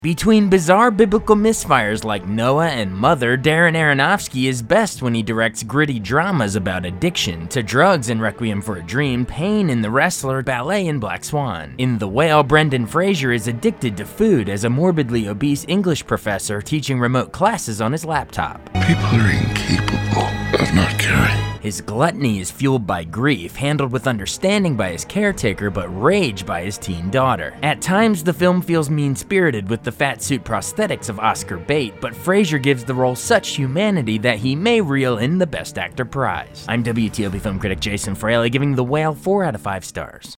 Between bizarre biblical misfires like Noah and Mother, Darren Aronofsky is best when he directs gritty dramas about addiction to drugs in Requiem for a Dream, pain in The Wrestler, ballet in Black Swan. In The Whale, Brendan Fraser is addicted to food as a morbidly obese English professor teaching remote classes on his laptop. People are incapable of not caring. His gluttony is fueled by grief, handled with understanding by his caretaker, but rage by his teen daughter. At times, the film feels mean-spirited with the fat suit prosthetics of Oscar Bate, but Fraser gives the role such humanity that he may reel in the Best Actor prize. I'm WTOP film critic Jason Fraley, giving The Whale 4 out of 5 stars.